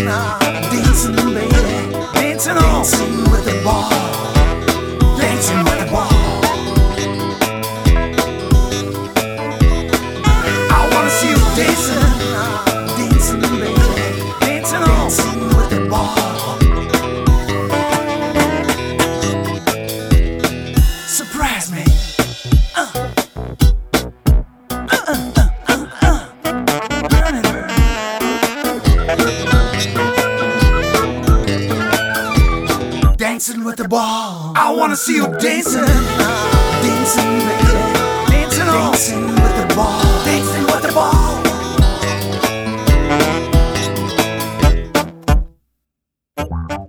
dancing, baby, dancing on, dancing with the ball, dancing with the ball. I wanna see you dancing, dancing, baby, dancing on, dancing with the ball. Surprise me. Dancing with the ball. I wanna see you dancing, dancing, baby, dancing on, dancing with the ball, dancing with the ball.